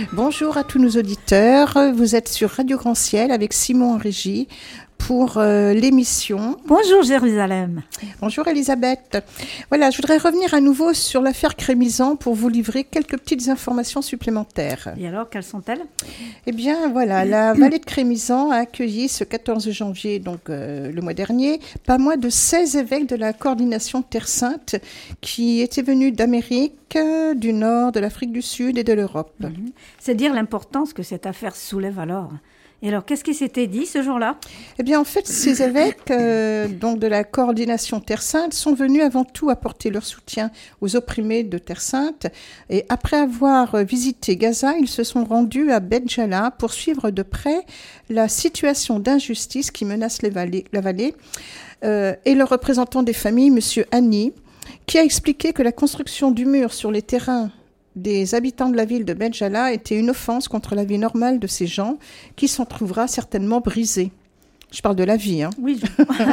Bonjour à tous nos auditeurs. Vous êtes sur Radio Grand Ciel avec Simon en régie pour l'émission. Bonjour Jérusalem. Bonjour Elisabeth. Voilà, je voudrais revenir à nouveau sur l'affaire Crémisan pour vous livrer quelques petites informations supplémentaires. Et alors, quelles sont-elles ? Eh bien, voilà, la vallée de Crémisan a accueilli ce 14 janvier, donc le mois dernier, pas moins de 16 évêques de la coordination Terre Sainte qui étaient venus d'Amérique, du Nord, de l'Afrique du Sud et de l'Europe. C'est dire l'importance que cette affaire soulève alors. Et alors, qu'est-ce qui s'était dit ce jour-là ? Eh bien, en fait, ces évêques donc de la coordination Terre Sainte sont venus avant tout apporter leur soutien aux opprimés de Terre Sainte. Et après avoir visité Gaza, ils se sont rendus à Beth Jala pour suivre de près la situation d'injustice qui menace la vallée. Et le représentant des familles, M. Hanni, qui a expliqué que la construction du mur sur les terrains des habitants de la ville de Beth Jala était une offense contre la vie normale de ces gens qui s'en trouvera certainement brisée. Je parle de la vie. Hein. Oui.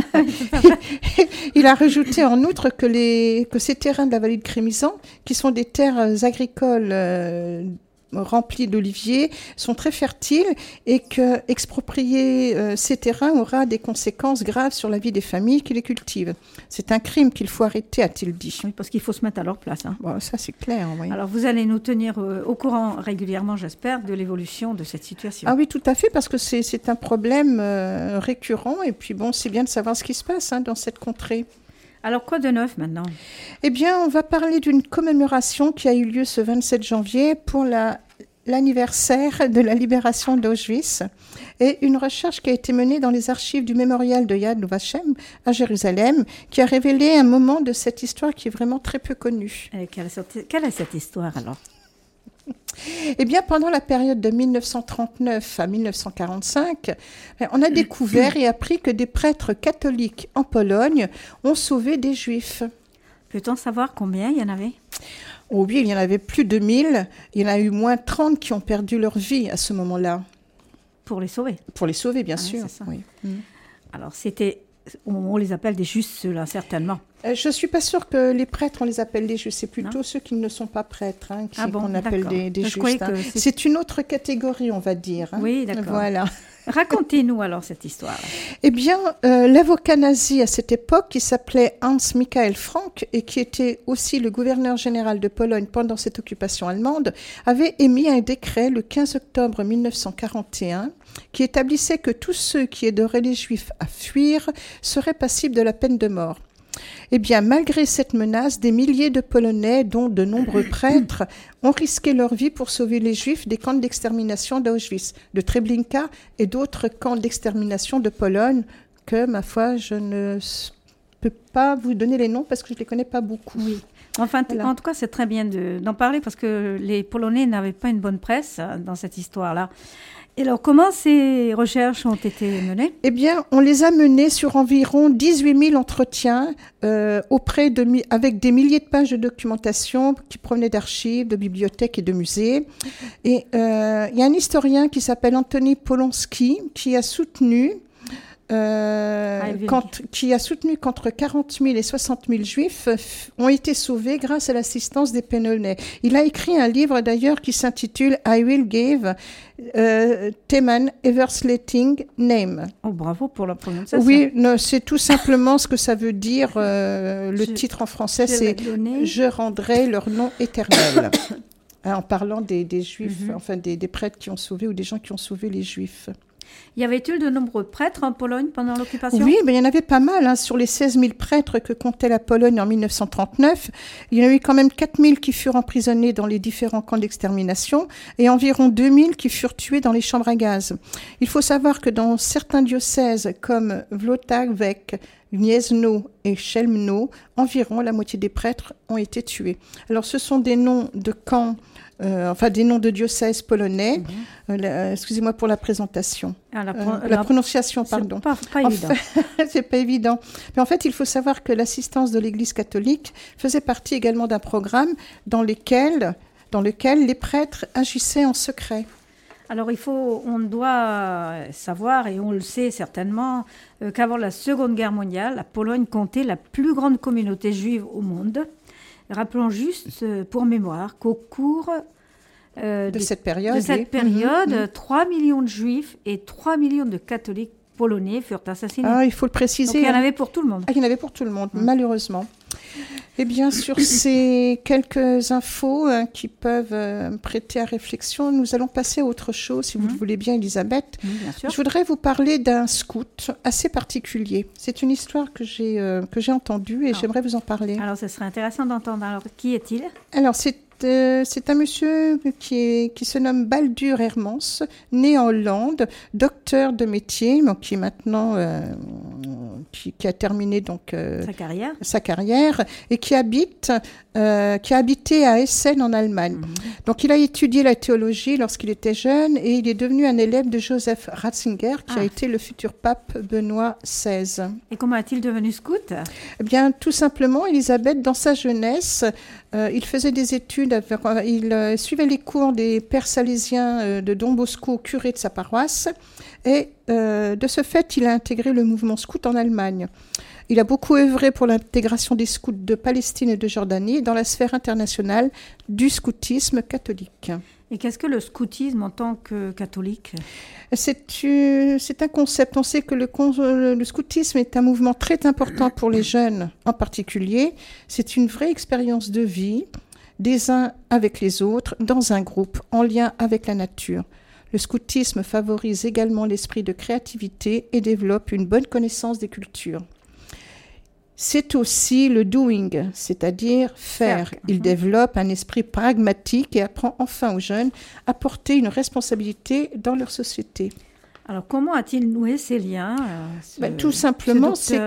Il a rajouté en outre que ces terrains de la vallée de Crémisan, qui sont des terres agricoles remplis d'oliviers, sont très fertiles et que exproprier ces terrains aura des conséquences graves sur la vie des familles qui les cultivent. C'est un crime qu'il faut arrêter, a-t-il dit. Oui, parce qu'il faut se mettre à leur place. Hein. Bon, ça, c'est clair. Oui. Alors, vous allez nous tenir au courant régulièrement, j'espère, de l'évolution de cette situation. Ah oui, tout à fait, parce que c'est un problème récurrent. Et puis, bon, c'est bien de savoir ce qui se passe dans cette contrée. Alors, quoi de neuf maintenant ? Eh bien, on va parler d'une commémoration qui a eu lieu ce 27 janvier pour l'anniversaire de la libération d'Auschwitz et une recherche qui a été menée dans les archives du mémorial de Yad Vashem à Jérusalem qui a révélé un moment de cette histoire qui est vraiment très peu connue. Et quelle est cette histoire alors ? Eh bien, pendant la période de 1939 à 1945, on a découvert et appris que des prêtres catholiques en Pologne ont sauvé des Juifs. Peut-on savoir combien il y en avait ? Oh oui, il y en avait plus de 1000. Il y en a eu moins 30 qui ont perdu leur vie à ce moment-là. Pour les sauver ? Pour les sauver, bien sûr. C'est ça. Oui. Alors, on les appelle des justes, ceux-là, certainement. Je ne suis pas sûre que les prêtres, on les appelle des justes. C'est plutôt ceux qui ne sont pas prêtres qu'on appelle des justes. C'est une autre catégorie, on va dire. Oui, d'accord. Voilà. Racontez-nous alors cette histoire. Eh bien, l'avocat nazi à cette époque, qui s'appelait Hans Michael Frank et qui était aussi le gouverneur général de Pologne pendant cette occupation allemande, avait émis un décret le 15 octobre 1941 qui établissait que tous ceux qui aideraient les Juifs à fuir seraient passibles de la peine de mort. Eh bien, malgré cette menace, des milliers de Polonais, dont de nombreux prêtres, ont risqué leur vie pour sauver les Juifs des camps d'extermination d'Auschwitz, de Treblinka et d'autres camps d'extermination de Pologne que, ma foi, je ne peux pas vous donner les noms parce que je ne les connais pas beaucoup. Oui. Enfin, voilà. En tout cas, c'est très bien d'en parler parce que les Polonais n'avaient pas une bonne presse dans cette histoire-là. Et alors, comment ces recherches ont été menées ? Eh bien, on les a menées sur environ 18 000 entretiens avec des milliers de pages de documentation qui provenaient d'archives, de bibliothèques et de musées. Et il y a un historien qui s'appelle Antoni Polonsky qui a soutenu qu'entre 40 000 et 60 000 Juifs ont été sauvés grâce à l'assistance des Polonais. Il a écrit un livre d'ailleurs qui s'intitule « I will give Teman Eversletting name ». Oh, bravo pour la prononciation. Oui, c'est tout simplement ce que ça veut dire. Le titre en français, c'est « Je rendrai leur nom éternel ». En parlant des Juifs, enfin des prêtres qui ont sauvé ou des gens qui ont sauvé les Juifs. Y avait-il de nombreux prêtres en Pologne pendant l'occupation ? Oui, mais il y en avait pas mal. Sur les 16 000 prêtres que comptait la Pologne en 1939, il y en a eu quand même 4 000 qui furent emprisonnés dans les différents camps d'extermination et environ 2 000 qui furent tués dans les chambres à gaz. Il faut savoir que dans certains diocèses comme Włocławek, Gniezno et Chełmno, environ la moitié des prêtres ont été tués. Alors ce sont des noms de camps, des noms de diocèses polonais. Excusez-moi pour la présentation. La prononciation, pardon. C'est pas évident. C'est pas évident. Mais en fait, il faut savoir que l'assistance de l'Église catholique faisait partie également d'un programme dans lequel les prêtres agissaient en secret. Alors on doit savoir, et on le sait certainement, qu'avant la Seconde Guerre mondiale, la Pologne comptait la plus grande communauté juive au monde. Rappelons juste, pour mémoire, qu'au cours de cette période. De cette période, 3 millions de juifs et 3 millions de catholiques polonais furent assassinés. Ah, il faut le préciser. Donc, il y en avait pour tout le monde. Ah, il y en avait pour tout le monde, malheureusement. Eh bien, sur ces quelques infos qui peuvent prêter à réflexion, nous allons passer à autre chose, si vous le voulez bien, Elisabeth. Oui, bien sûr. Je voudrais vous parler d'un scout assez particulier. C'est une histoire que j'ai entendue et j'aimerais vous en parler. Alors, ce serait intéressant d'entendre. Alors, qui est-il ? Alors, c'est un monsieur qui se nomme Baldur Hermans, né en Hollande, docteur de métier, donc qui est maintenant qui a terminé donc sa carrière et qui a habité à Essen en Allemagne. Donc il a étudié la théologie lorsqu'il était jeune et il est devenu un élève de Joseph Ratzinger qui a été le futur pape Benoît XVI. Et comment est-il devenu scout ? Eh bien, tout simplement, Elisabeth, dans sa jeunesse, il faisait des études, il suivait les cours des pères salésiens de Don Bosco, curé de sa paroisse, et de ce fait, il a intégré le mouvement scout en Allemagne. Il a beaucoup œuvré pour l'intégration des scouts de Palestine et de Jordanie dans la sphère internationale du scoutisme catholique. Et qu'est-ce que le scoutisme en tant que catholique ? C'est un concept. On sait que le scoutisme est un mouvement très important pour les jeunes en particulier. C'est une vraie expérience de vie des uns avec les autres, dans un groupe, en lien avec la nature. Le scoutisme favorise également l'esprit de créativité et développe une bonne connaissance des cultures. C'est aussi le doing, c'est-à-dire faire. Il développe un esprit pragmatique et apprend enfin aux jeunes à porter une responsabilité dans leur société. Alors, comment a-t-il noué ces liens tout simplement, c'est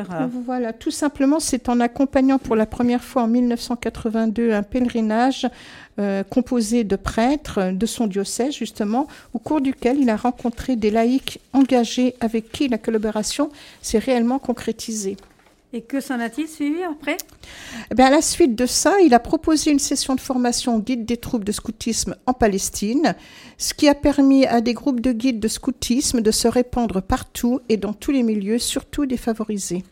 en accompagnant pour la première fois en 1982 un pèlerinage composé de prêtres de son diocèse, justement, au cours duquel il a rencontré des laïcs engagés avec qui la collaboration s'est réellement concrétisée. Et que s'en a-t-il suivi après ? À la suite de ça, il a proposé une session de formation au guide des troupes de scoutisme en Palestine, ce qui a permis à des groupes de guides de scoutisme de se répandre partout et dans tous les milieux, surtout défavorisés.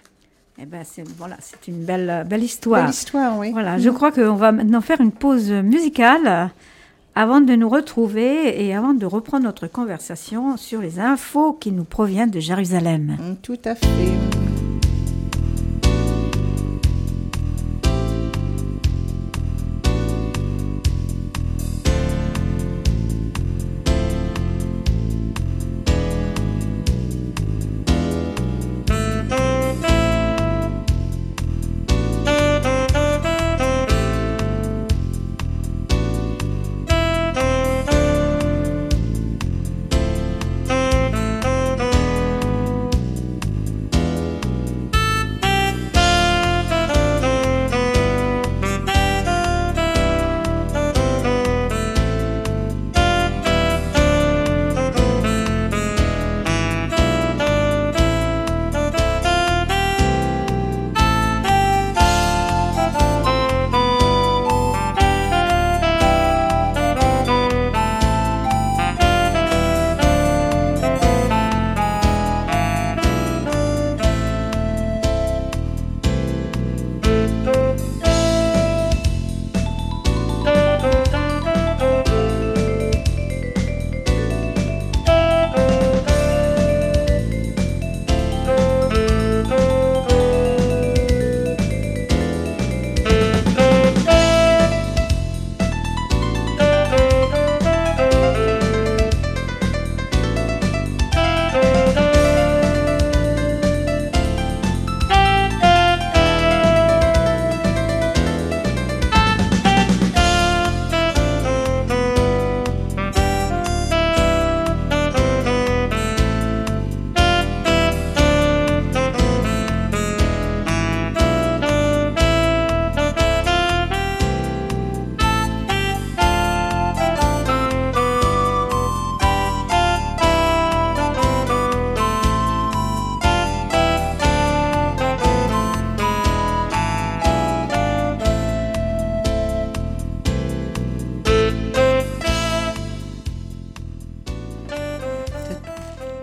C'est une belle histoire. Belle histoire, oui. Voilà, je crois qu'on va maintenant faire une pause musicale avant de nous retrouver et avant de reprendre notre conversation sur les infos qui nous proviennent de Jérusalem. Tout à fait.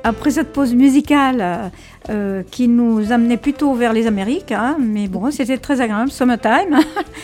après cette pause musicale qui nous amenait plutôt vers les Amériques, hein, mais bon, c'était très agréable, Summertime,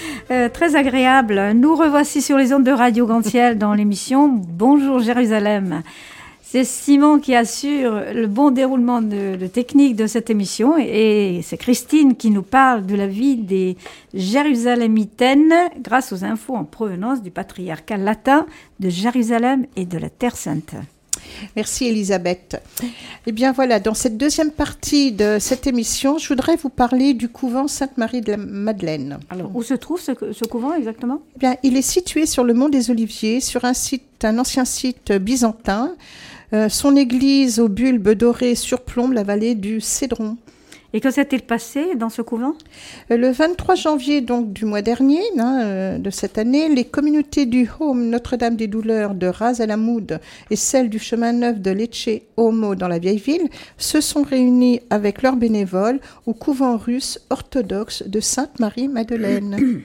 très agréable. Nous revoici sur les ondes de Radio Grand-Ciel dans l'émission Bonjour Jérusalem. C'est Simon qui assure le bon déroulement de technique de cette émission et c'est Christine qui nous parle de la vie des Jérusalemitaines grâce aux infos en provenance du patriarcat latin de Jérusalem et de la Terre Sainte. Merci Elisabeth. Eh bien voilà, dans cette deuxième partie de cette émission, je voudrais vous parler du couvent Sainte-Marie de la Madeleine. Alors, où se trouve ce couvent exactement ? Eh bien, il est situé sur le mont des Oliviers, sur un ancien site byzantin. Son église aux bulbes dorés surplombe la vallée du Cédron. Et que s'est-il passé dans ce couvent ? Le 23 janvier donc, du mois dernier, de cette année, les communautés du Home Notre-Dame des Douleurs de Ras El Hamoud et celles du chemin neuf de Lecce Homo dans la vieille ville se sont réunies avec leurs bénévoles au couvent russe orthodoxe de Sainte-Marie-Madeleine.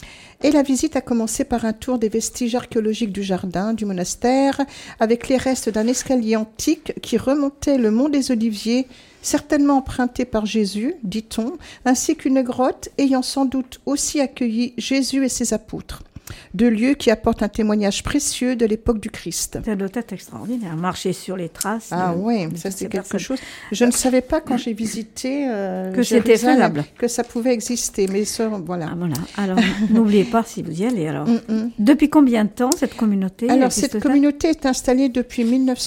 Et la visite a commencé par un tour des vestiges archéologiques du jardin, du monastère, avec les restes d'un escalier antique qui remontait le mont des Oliviers, certainement emprunté par Jésus, dit-on, ainsi qu'une grotte ayant sans doute aussi accueilli Jésus et ses apôtres. Deux lieux qui apportent un témoignage précieux de l'époque du Christ. Ça doit être extraordinaire, marcher sur les traces. Ah oui, ça c'est quelque chose. Je ne savais pas quand j'ai visité que c'était faisable, que ça pouvait exister, mais ça, voilà. Ah, voilà. Alors n'oubliez pas si vous y allez. Alors, depuis combien de temps cette communauté ? Alors cette communauté est installée depuis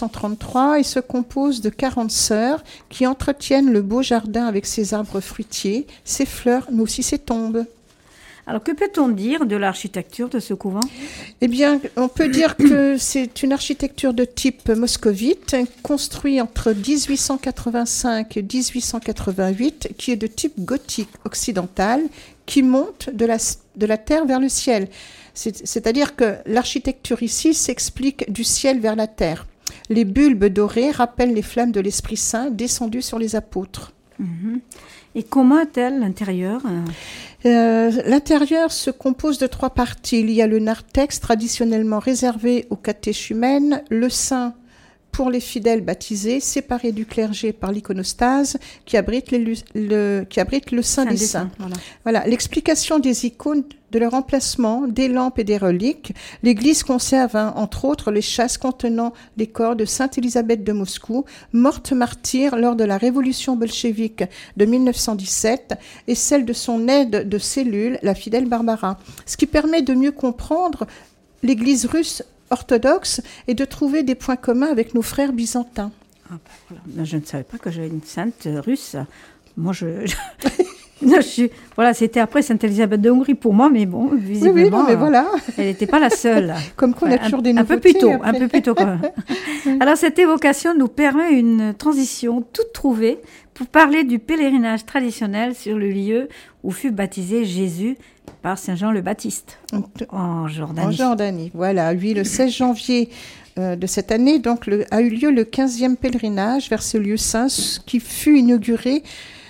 1933 et se compose de 40 sœurs qui entretiennent le beau jardin avec ses arbres fruitiers, ses fleurs, mais aussi ses tombes. Alors, que peut-on dire de l'architecture de ce couvent ? Eh bien, on peut dire que c'est une architecture de type moscovite, construit entre 1885 et 1888, qui est de type gothique occidental, qui monte de la terre vers le ciel. C'est-à-dire que l'architecture ici s'explique du ciel vers la terre. Les bulbes dorés rappellent les flammes de l'Esprit Saint descendues sur les apôtres. Et comment est-elle l'intérieur ? L'intérieur se compose de 3 parties. Il y a le narthex traditionnellement réservé aux catéchumènes, le saint pour les fidèles baptisés, séparés du clergé par l'iconostase qui abrite le Saint des Saints. Voilà. L'explication des icônes, de leur emplacement, des lampes et des reliques. L'Église conserve, entre autres, les châsses contenant les corps de Sainte Élisabeth de Moscou, morte martyre lors de la révolution bolchevique de 1917, et celle de son aide de cellule, la fidèle Barbara. Ce qui permet de mieux comprendre l'Église russe orthodoxe et de trouver des points communs avec nos frères byzantins. Ah, voilà. Je ne savais pas que j'avais une sainte russe. Moi, voilà, c'était après Sainte Élisabeth de Hongrie pour moi, mais bon, visiblement, oui, non, mais voilà. Elle n'était pas la seule. Comme qu'on a toujours des nouveautés. Un peu plus tôt. Quand même. Alors, cette évocation nous permet une transition toute trouvée pour parler du pèlerinage traditionnel sur le lieu où fut baptisé Jésus par Saint Jean le Baptiste, en Jordanie. En Jordanie, voilà. Lui, le 16 janvier de cette année, donc, a eu lieu le 15e pèlerinage vers ce lieu saint qui fut inauguré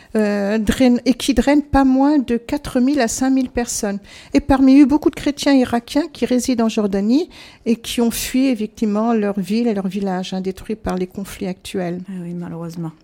et qui draine pas moins de 4000 à 5000 personnes. Et parmi eux, beaucoup de chrétiens irakiens qui résident en Jordanie et qui ont fui effectivement leur ville et leur village, détruits par les conflits actuels. Ah oui, malheureusement.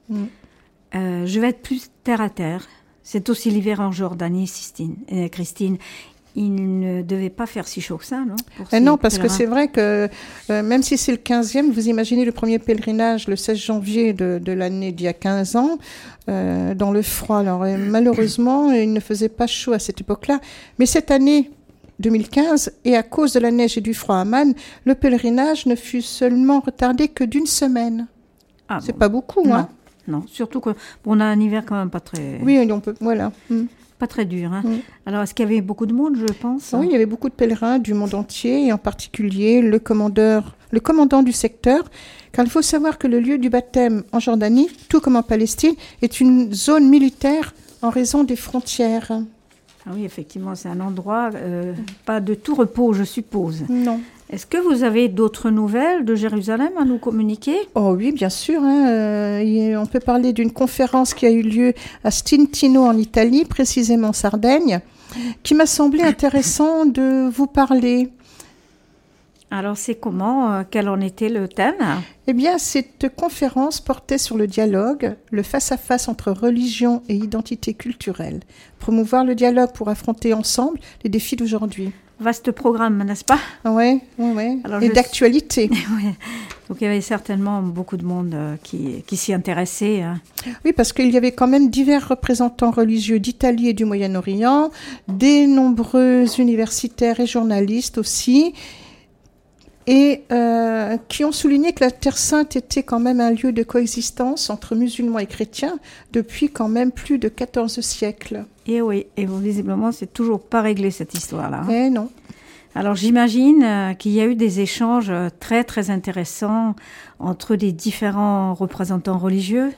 Je vais être plus terre à terre. C'est aussi l'hiver en Jordanie, Christine. Il ne devait pas faire si chaud que ça, non ? Non, parce que c'est vrai que même si c'est le 15e, vous imaginez le premier pèlerinage le 16 janvier de l'année d'il y a 15 ans, dans le froid. Alors malheureusement, il ne faisait pas chaud à cette époque-là. Mais cette année 2015, et à cause de la neige et du froid à Amman, le pèlerinage ne fut seulement retardé que d'une semaine. Ah, c'est pas beaucoup, non, non, surtout qu'on a un hiver quand même pas très... Oui, on peut, voilà. Pas très dur. Alors, est-ce qu'il y avait beaucoup de monde, je pense ? Oui, il y avait beaucoup de pèlerins du monde entier, et en particulier le commandant du secteur, car il faut savoir que le lieu du baptême en Jordanie, tout comme en Palestine, est une zone militaire en raison des frontières. Ah oui, effectivement, c'est un endroit pas de tout repos, je suppose. Non. Est-ce que vous avez d'autres nouvelles de Jérusalem à nous communiquer ? Oh oui, bien sûr. On peut parler d'une conférence qui a eu lieu à Stintino en Italie, précisément en Sardaigne, qui m'a semblé intéressant de vous parler. Alors, c'est comment? Quel en était le thème? Eh bien, cette conférence portait sur le dialogue, le face-à-face entre religion et identité culturelle. Promouvoir le dialogue pour affronter ensemble les défis d'aujourd'hui. Vaste programme, n'est-ce pas? Oui. Et d'actualité. Ouais. Donc, il y avait certainement beaucoup de monde qui s'y intéressait. Hein. Oui, parce qu'il y avait quand même divers représentants religieux d'Italie et du Moyen-Orient, des nombreux universitaires et journalistes aussi, et qui ont souligné que la Terre Sainte était quand même un lieu de coexistence entre musulmans et chrétiens depuis quand même plus de 14 siècles. Et oui, et bon, visiblement, c'est toujours pas réglé cette histoire-là. Hein. Eh non. Alors j'imagine qu'il y a eu des échanges très très intéressants entre les différents représentants religieux.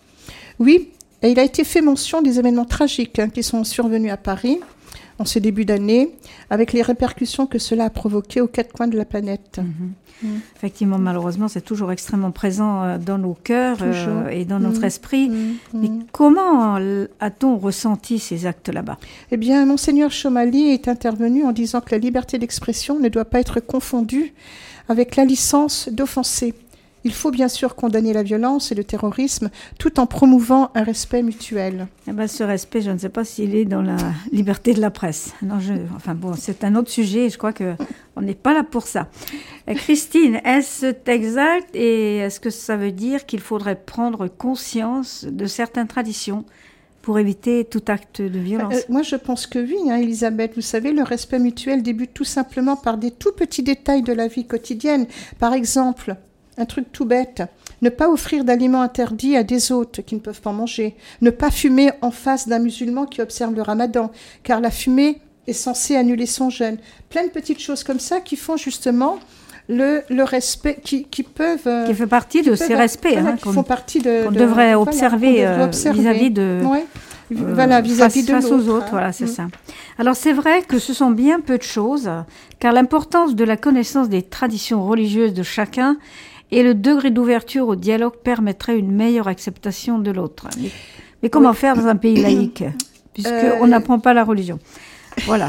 Oui, et il a été fait mention des événements tragiques qui sont survenus à Paris en ce début d'année, avec les répercussions que cela a provoquées aux quatre coins de la planète. Effectivement, malheureusement, c'est toujours extrêmement présent dans nos cœurs et dans notre esprit. Mais comment a-t-on ressenti ces actes là-bas? Eh bien, Monseigneur Chomali est intervenu en disant que la liberté d'expression ne doit pas être confondue avec la licence d'offenser. Il faut bien sûr condamner la violence et le terrorisme tout en promouvant un respect mutuel. Eh ben, ce respect, je ne sais pas s'il est dans la liberté de la presse. Non, enfin bon, c'est un autre sujet et je crois qu'on n'est pas là pour ça. Christine, est-ce exact et est-ce que ça veut dire qu'il faudrait prendre conscience de certaines traditions pour éviter tout acte de violence? Moi, je pense que oui, hein, Elisabeth. Vous savez, le respect mutuel débute tout simplement par des tout petits détails de la vie quotidienne. Par exemple, un truc tout bête, ne pas offrir d'aliments interdits à des hôtes qui ne peuvent pas manger, ne pas fumer en face d'un musulman qui observe le ramadan, car la fumée est censée annuler son jeûne. Plein de petites choses comme ça qui font justement le respect, qui peuvent... qui fait partie de ces respects, voilà, hein, qui font partie de... qu'on devrait observer vis-à-vis de... Ouais. Voilà, vis-à-vis de face l'autre. aux autres, voilà, c'est ça. Alors c'est vrai que ce sont bien peu de choses, car l'importance de la connaissance des traditions religieuses de chacun et le degré d'ouverture au dialogue permettrait une meilleure acceptation de l'autre. Mais comment faire dans un pays laïque, puisqu'on n'apprend pas la religion? Voilà,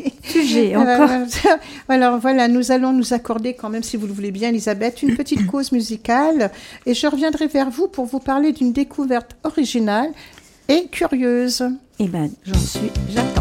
sujet encore. Alors voilà, nous allons nous accorder quand même, si vous le voulez bien, Elisabeth, une petite pause musicale, et je reviendrai vers vous pour vous parler d'une découverte originale et curieuse. Eh bien, j'attends.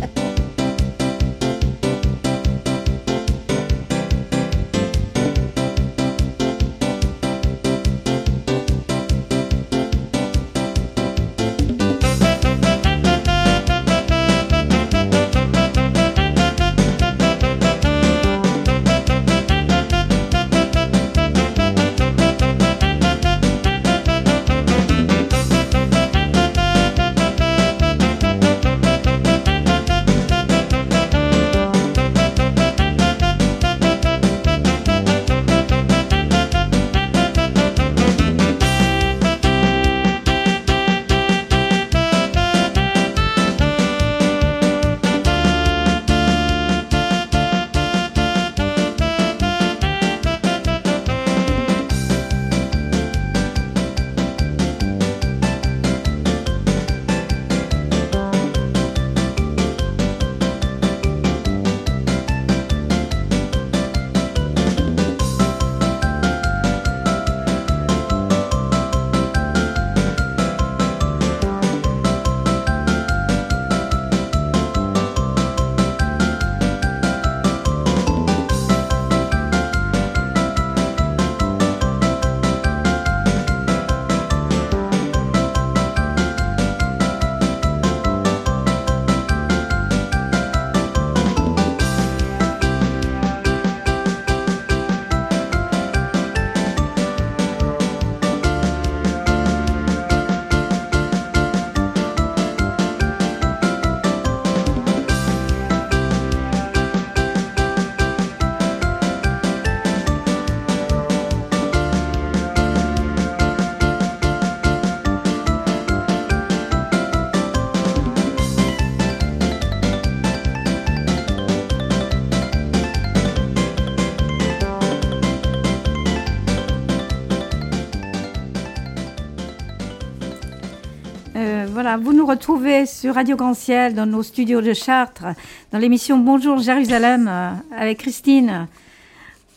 Voilà, vous nous retrouvez sur Radio Grand-Ciel dans nos studios de Chartres, dans l'émission Bonjour Jérusalem avec Christine.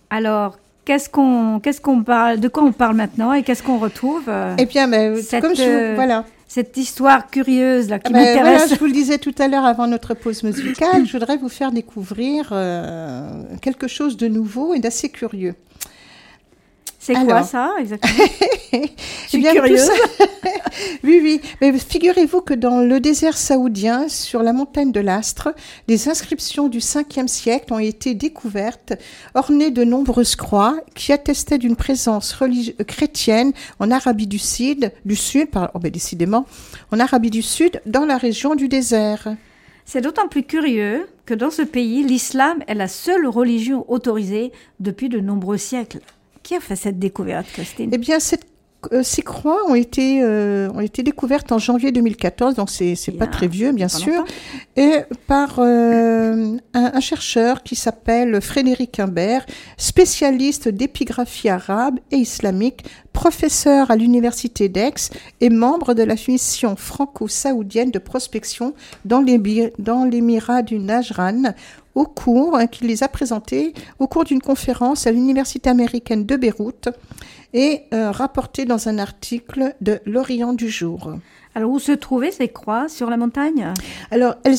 Alors, qu'est-ce qu'on parle, de quoi on parle maintenant et qu'est-ce qu'on retrouve Eh bien, voilà. Cette histoire curieuse là qui m'intéresse. Voilà, je vous le disais tout à l'heure avant notre pause musicale, je voudrais vous faire découvrir quelque chose de nouveau et d'assez curieux. C'est quoi ça exactement? Je suis curieuse. Oui. Mais figurez-vous que dans le désert saoudien, sur la montagne de l'Astre, des inscriptions du 5e siècle ont été découvertes, ornées de nombreuses croix, qui attestaient d'une présence chrétienne en Arabie du Sud, décidément, en Arabie du Sud, dans la région du désert. C'est d'autant plus curieux que dans ce pays, l'islam est la seule religion autorisée depuis de nombreux siècles. Qui a fait cette découverte, Christine? Eh bien, ces croix ont été découvertes en janvier 2014, donc c'est pas très vieux, bien sûr, et par un chercheur qui s'appelle Frédéric Imbert, spécialiste d'épigraphie arabe et islamique, professeur à l'université d'Aix et membre de la mission franco-saoudienne de prospection dans l'émirat du Najran, qu'il les a présentés au cours d'une conférence à l'université américaine de Beyrouth et rapporté dans un article de l'Orient du Jour. Alors, où se trouvaient ces croix? Sur la montagne? Alors, elles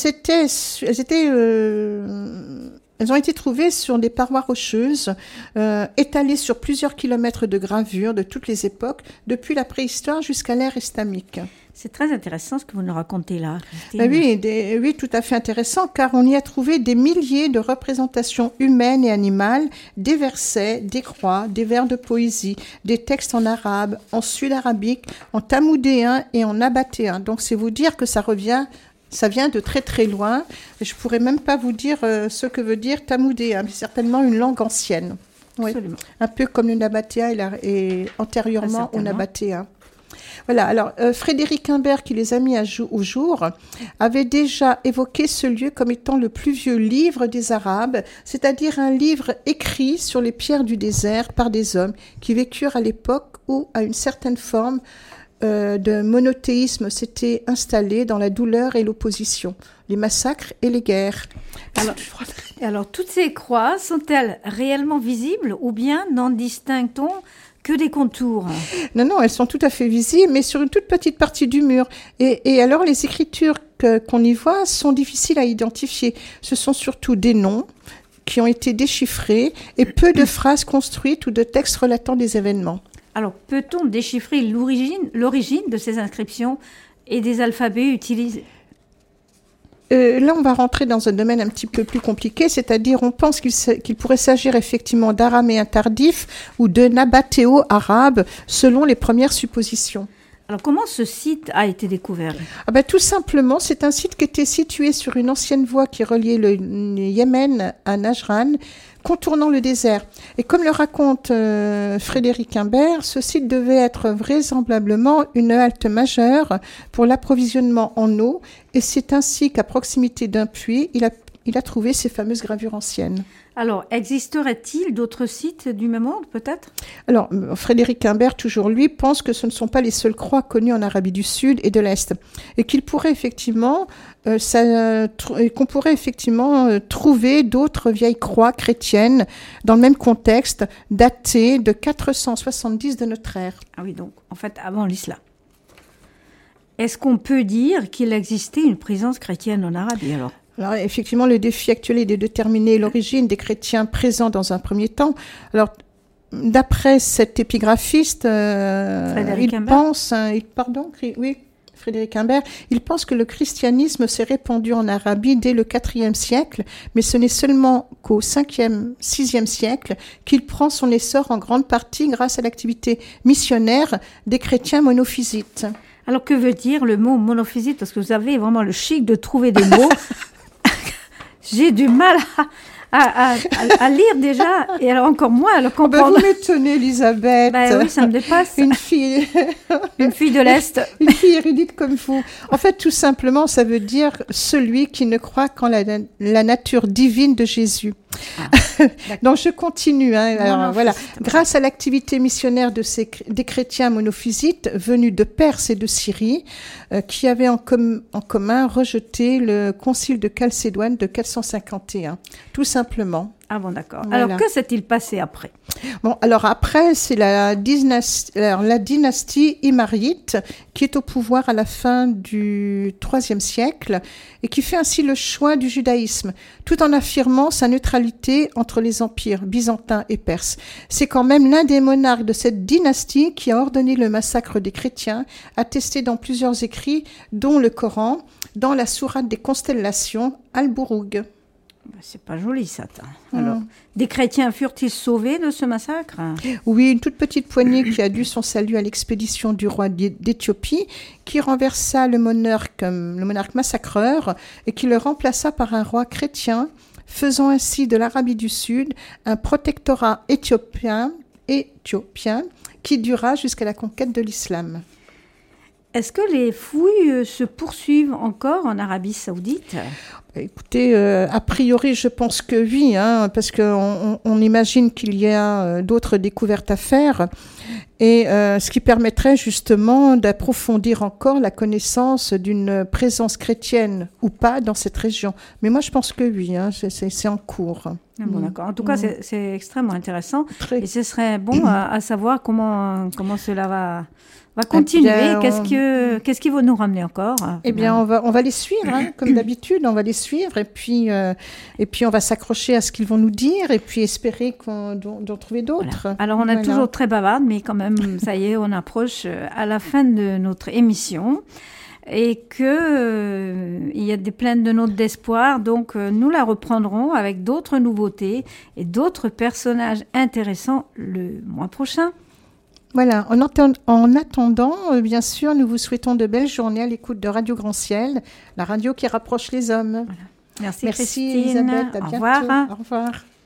ont été trouvées sur des parois rocheuses, étalées sur plusieurs kilomètres de gravures de toutes les époques, depuis la préhistoire jusqu'à l'ère islamique. C'est très intéressant ce que vous nous racontez là, Christine. Oui, tout à fait intéressant, car on y a trouvé des milliers de représentations humaines et animales, des versets, des croix, des vers de poésie, des textes en arabe, en sud-arabique, en tamoudéen et en nabatéen. Donc c'est vous dire que ça vient de très très loin. Je ne pourrais même pas vous dire ce que veut dire tamoudéen, mais certainement une langue ancienne. Oui. Absolument. Un peu comme le nabatéen et antérieurement au nabatéen. Voilà, alors Frédéric Imbert, qui les a mis au jour, avait déjà évoqué ce lieu comme étant le plus vieux livre des Arabes, c'est-à-dire un livre écrit sur les pierres du désert par des hommes qui vécurent à l'époque où, à une certaine forme de monothéisme s'était installé dans la douleur et l'opposition, les massacres et les guerres. Alors, toutes ces croix sont-elles réellement visibles ou bien n'en distingue-t-on que des contours? Non, elles sont tout à fait visibles, mais sur une toute petite partie du mur. Et alors, les écritures qu'on y voit sont difficiles à identifier. Ce sont surtout des noms qui ont été déchiffrés et peu de phrases construites ou de textes relatant des événements. Alors, peut-on déchiffrer l'origine de ces inscriptions et des alphabets utilisés? Là, on va rentrer dans un domaine un petit peu plus compliqué, c'est-à-dire on pense qu'il pourrait s'agir effectivement d'araméen tardif ou de nabatéo arabe, selon les premières suppositions. Alors, comment ce site a été découvert? Tout simplement, c'est un site qui était situé sur une ancienne voie qui reliait le Yémen à Najran, contournant le désert. Et comme le raconte Frédéric Imbert, ce site devait être vraisemblablement une halte majeure pour l'approvisionnement en eau, et c'est ainsi qu'à proximité d'un puits, il a trouvé ces fameuses gravures anciennes. Alors, existerait-il d'autres sites du même ordre, peut-être? Alors, Frédéric Imbert, toujours lui, pense que ce ne sont pas les seules croix connues en Arabie du Sud et de l'Est, et qu'on pourrait effectivement trouver d'autres vieilles croix chrétiennes dans le même contexte, datées de 470 de notre ère. Ah oui, donc, en fait, avant l'islam. Est-ce qu'on peut dire qu'il existait une présence chrétienne en Arabie, alors? Alors, effectivement, le défi actuel est de déterminer l'origine des chrétiens présents dans un premier temps. Alors, d'après cet épigraphiste, Frédéric Imbert, il pense que le christianisme s'est répandu en Arabie dès le IVe siècle, mais ce n'est seulement qu'au 5e, 6e siècle qu'il prend son essor en grande partie grâce à l'activité missionnaire des chrétiens monophysites. Alors, que veut dire le mot monophysite? Parce que vous avez vraiment le chic de trouver des mots. J'ai du mal à lire déjà, et alors encore moins à le comprendre. Vous m'étonnez, Elisabeth. Oui, ça me dépasse. Une fille de l'Est. Une fille érudite comme vous. En fait, tout simplement, ça veut dire celui qui ne croit qu'en la nature divine de Jésus. Donc je continue. Alors, voilà. Grâce à l'activité missionnaire des chrétiens monophysites venus de Perse et de Syrie, qui avaient en commun rejeté le concile de Chalcédoine de 451, tout simplement. Ah bon, d'accord. Voilà. Alors, que s'est-il passé après? Bon, alors après, c'est la dynastie Imarite qui est au pouvoir à la fin du IIIe siècle et qui fait ainsi le choix du judaïsme, tout en affirmant sa neutralité entre les empires byzantin et perse. C'est quand même l'un des monarques de cette dynastie qui a ordonné le massacre des chrétiens, attesté dans plusieurs écrits, dont le Coran, dans la sourate des constellations, Al-Bouroug. C'est pas joli, ça. Alors, des chrétiens furent-ils sauvés de ce massacre? Oui, une toute petite poignée qui a dû son salut à l'expédition du roi d'Éthiopie, qui renversa le monarque massacreur et qui le remplaça par un roi chrétien, faisant ainsi de l'Arabie du Sud un protectorat éthiopien qui dura jusqu'à la conquête de l'islam. Est-ce que les fouilles se poursuivent encore en Arabie Saoudite? Écoutez, a priori, je pense que oui, parce qu'on imagine qu'il y a d'autres découvertes à faire, et ce qui permettrait justement d'approfondir encore la connaissance d'une présence chrétienne ou pas dans cette région. Mais moi, je pense que oui, c'est en cours. Ah bon, d'accord. En tout cas, c'est extrêmement intéressant. Très. Et ce serait bon à savoir comment cela va continuer. Qu'est-ce qui va nous ramener encore? Eh bien, on va les suivre, comme d'habitude, on va les suivre, et puis on va s'accrocher à ce qu'ils vont nous dire, et puis espérer d'en trouver d'autres. Voilà. Alors, on est toujours très bavarde, mais quand même, ça y est, on approche à la fin de notre émission. Et qu'il y a plein de notes d'espoir, donc nous la reprendrons avec d'autres nouveautés et d'autres personnages intéressants le mois prochain. Voilà, en attendant, bien sûr, nous vous souhaitons de belles journées à l'écoute de Radio Grand Ciel, la radio qui rapproche les hommes. Voilà. Merci Christine. Elisabeth, à bientôt. Au revoir. Au revoir.